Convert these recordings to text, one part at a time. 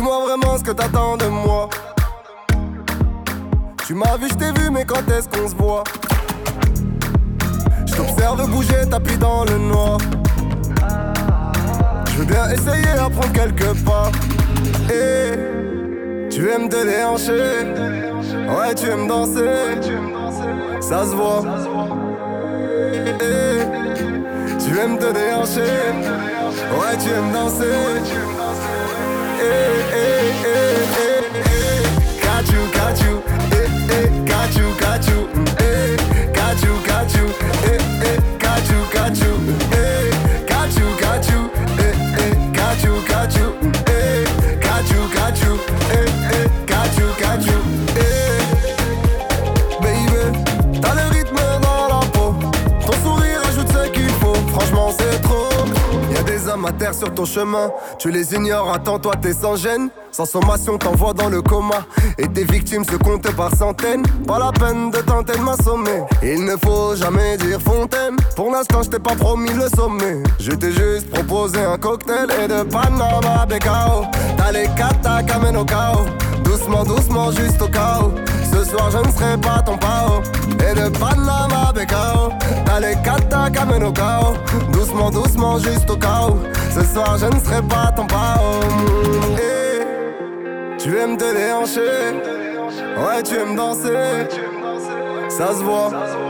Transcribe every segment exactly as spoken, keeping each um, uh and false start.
Dis-moi vraiment ce que t'attends de moi. Tu m'as vu, je t'ai vu, mais quand est-ce qu'on se voit? Je t'observe bouger, tapis dans le noir. Je veux bien essayer à prendre quelques pas. Et tu aimes te déhancher. Ouais, tu aimes danser. Ça se voit. Et tu aimes te déhancher. Ouais, tu aimes danser. Eh, eh, eh, eh, eh. Got you, got you. Eh, eh, got you, got you. Eh, got you, got you. Eh, eh, got you, got you. Eh, got you, got you. Eh, eh, got you, got you. Eh, got you, got you. Eh, eh, got you, got you. Eh, baby, t'as le rythme dans la peau. Ton sourire ajoute ce qu'il faut. Franchement, c'est trop. Y'a des hommes à terre sur ton chemin. Tu les ignores, attends, toi t'es sans gêne. Sans sommation, t'envoies dans le coma. Et tes victimes se comptent par centaines. Pas la peine de tenter de m'assommer. Il ne faut jamais dire fontaine. Pour l'instant, je t'ai pas promis le sommet. Je t'ai juste proposé un cocktail et de Panama Becao. T'as les katas qu'amènent au chaos. Doucement, doucement, juste au chaos. Ce soir, je ne serai pas ton pao. Et de Panama Becao. T'as les katas qu'amènent au chaos. Doucement, doucement, juste au chaos. Ce soir, je ne serai pas ton pao. Et tu aimes te déhancher. Ouais, tu aimes danser. Ça se voit.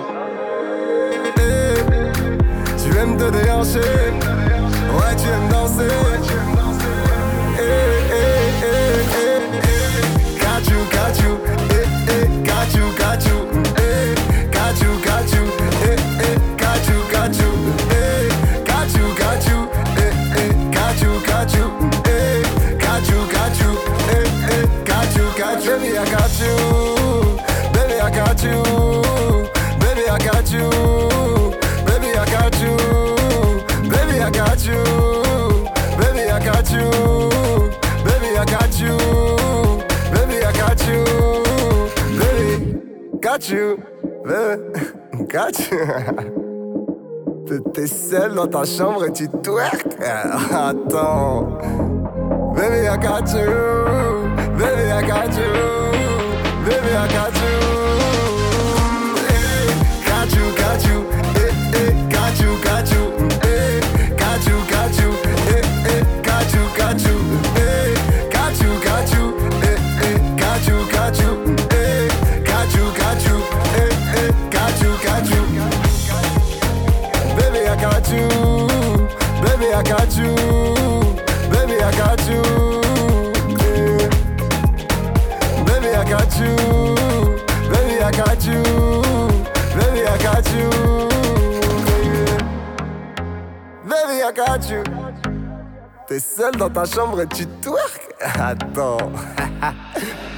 Et tu aimes te déhancher. Ouais, tu aimes danser. Eh, eh, eh, eh, eh. Got you, got you. Eh, eh, got you, got you. Eh, got you, got you. Eh, eh, got you, got you. Eh, got you, got you. Eh, eh, got you, got you. Eh, got you, got you. Eh, eh, got you, got you. Baby, I got you. Baby, I got you. Baby, I got you. Baby, I got you. Baby, I got you. Baby, I got you. Baby, I got you. Baby, I got you. Baby, got you. Baby, got you. T'es seul dans ta chambre et tu twerk. Attends. Baby, I got you. Baby, I got you. Baby, I got you. Eh, got you, got you. Eh, eh, got you, got you. Eh, got you, got you. Eh, eh, got you, got you. Eh, got you, got you. Eh, eh, got you, got you. Eh, got you, got you. Eh, eh, got you, got you. Baby, I got you. Baby, I got you. Baby, I got you. Yeah. Baby, I got you. Baby, I got you. Baby, I got you. Yeah. Baby, I got you. T'es seul dans ta chambre et tu twerk. Attends.